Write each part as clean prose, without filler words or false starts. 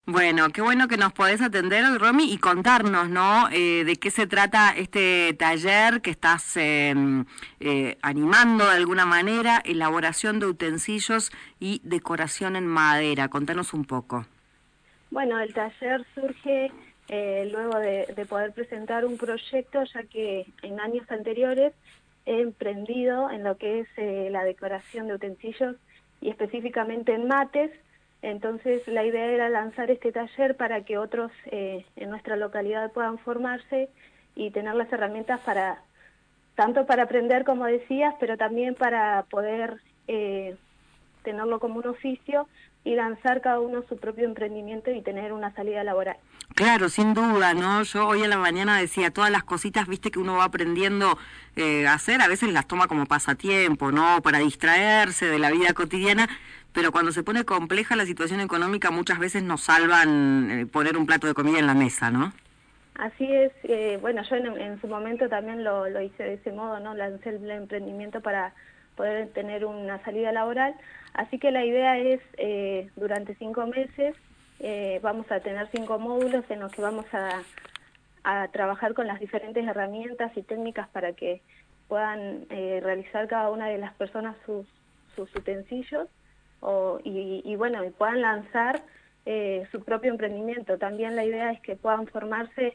Bueno, qué bueno que nos podés atender hoy, Romy, y contarnos, ¿no? De qué se trata este taller que estás animando de alguna manera, elaboración de utensilios y decoración en madera. Contanos un poco. Bueno, el taller surge luego de poder presentar un proyecto, ya que en años anteriores he emprendido en lo que es la decoración de utensilios y específicamente en mates. Entonces la idea era lanzar este taller para que otros en nuestra localidad puedan formarse y tener las herramientas para, tanto para aprender, como decías, pero también para poder tenerlo como un oficio y lanzar cada uno su propio emprendimiento y tener una salida laboral. Claro, sin duda, ¿no? Yo hoy a la mañana decía, todas las cositas, viste, que uno va aprendiendo a hacer, a veces las toma como pasatiempo, ¿no? Para distraerse de la vida cotidiana, pero cuando se pone compleja la situación económica, muchas veces nos salvan poner un plato de comida en la mesa, ¿no? Así es, bueno, yo en su momento también lo hice de ese modo, ¿no? Lancé el emprendimiento para poder tener una salida laboral, así que la idea es, durante 5 meses, vamos a tener 5 módulos en los que vamos a trabajar con las diferentes herramientas y técnicas para que puedan realizar cada una de las personas sus utensilios y bueno, y puedan lanzar su propio emprendimiento. También la idea es que puedan formarse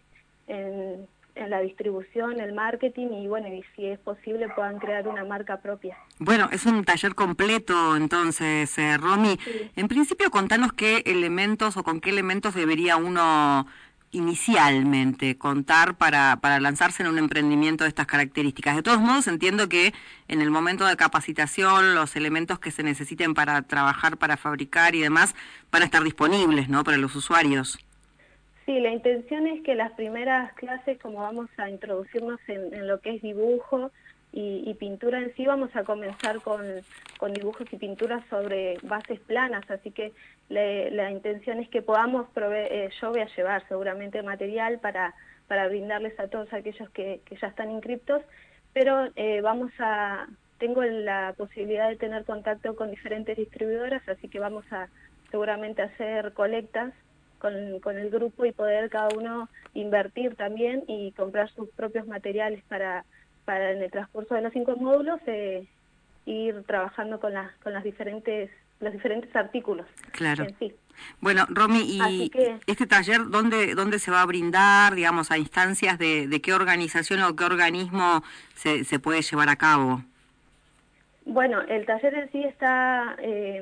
en la distribución, el marketing y bueno, y si es posible puedan crear una marca propia. Bueno, es un taller completo, entonces, Romy. Sí. En principio, contanos qué elementos o con qué elementos debería uno inicialmente contar para lanzarse en un emprendimiento de estas características. De todos modos, entiendo que en el momento de capacitación, los elementos que se necesiten para trabajar, para fabricar y demás, van a estar disponibles, ¿no?, para los usuarios. Sí, la intención es que las primeras clases, como vamos a introducirnos en lo que es dibujo y pintura en sí, vamos a comenzar con dibujos y pinturas sobre bases planas, así que la intención es que podamos yo voy a llevar seguramente material para brindarles a todos aquellos que ya están inscriptos, pero tengo la posibilidad de tener contacto con diferentes distribuidoras, así que vamos a seguramente hacer colectas con el grupo y poder cada uno invertir también y comprar sus propios materiales para en el transcurso de los 5 módulos ir trabajando con los diferentes artículos Claro. en sí. Bueno, Romy, Así ¿y que, este taller dónde se va a brindar, digamos, a instancias de qué organización o qué organismo se puede llevar a cabo? bueno, el taller en sí está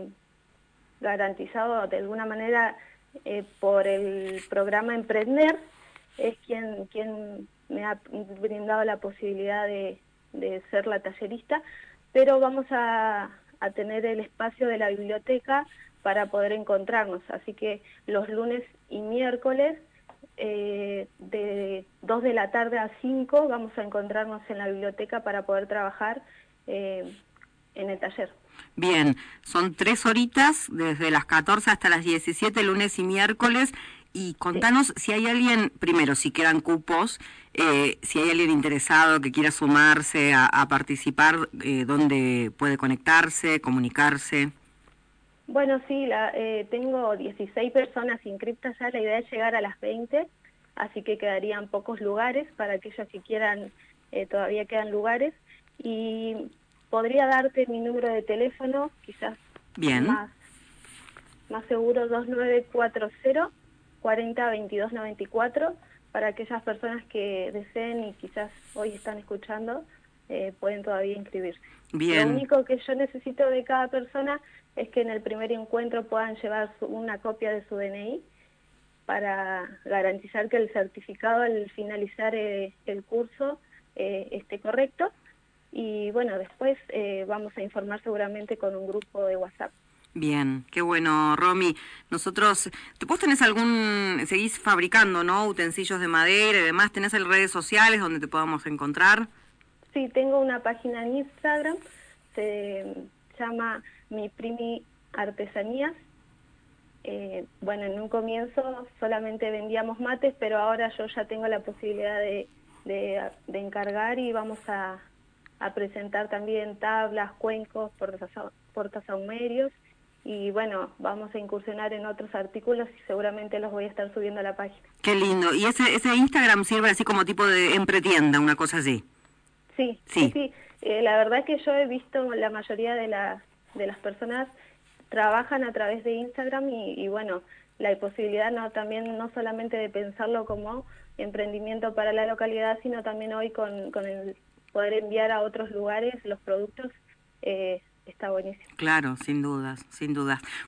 garantizado de alguna manera por el programa Emprender, es quien me ha brindado la posibilidad de ser la tallerista, pero vamos a tener el espacio de la biblioteca para poder encontrarnos, así que los lunes y miércoles de 2 de la tarde a 5 vamos a encontrarnos en la biblioteca para poder trabajar en el taller. Bien, son 3 horitas, desde las 14 hasta las 17, lunes y miércoles, y Sí. contanos si hay alguien, primero, si quedan cupos, si hay alguien interesado que quiera sumarse a participar, dónde puede conectarse, comunicarse. Bueno, sí, tengo 16 personas inscriptas ya, la idea es llegar a las 20, así que quedarían pocos lugares para aquellos que quieran, todavía quedan lugares, y podría darte mi número de teléfono, quizás Bien. más, más seguro, 2940 40 22 94, para aquellas personas que deseen y quizás hoy están escuchando, pueden todavía inscribirse. Lo Bien. único que yo necesito de cada persona es que en el primer encuentro puedan llevar una copia de su DNI para garantizar que el certificado al finalizar el curso esté correcto. Y bueno, después vamos a informar seguramente con un grupo de WhatsApp. Bien, qué bueno, Romy. Nosotros, ¿vos tenés seguís fabricando, ¿no? Utensilios de madera y demás? ¿Tenés redes sociales donde te podamos encontrar? Sí, tengo una página en Instagram, se llama Mi Primi Artesanías. Bueno, en un comienzo solamente vendíamos mates, pero ahora yo ya tengo la posibilidad de encargar y vamos a presentar también tablas, cuencos, portasahumerios y bueno, vamos a incursionar en otros artículos y seguramente los voy a estar subiendo a la página. Qué lindo. ¿Y ese Instagram sirve así como tipo de empretienda, una cosa así? Sí, sí, Sí. sí. La verdad que yo he visto la mayoría de las personas trabajan a través de Instagram y bueno, la posibilidad también no solamente de pensarlo como emprendimiento para la localidad, sino también hoy con el poder enviar a otros lugares los productos, está buenísimo. Claro, sin dudas, sin dudas.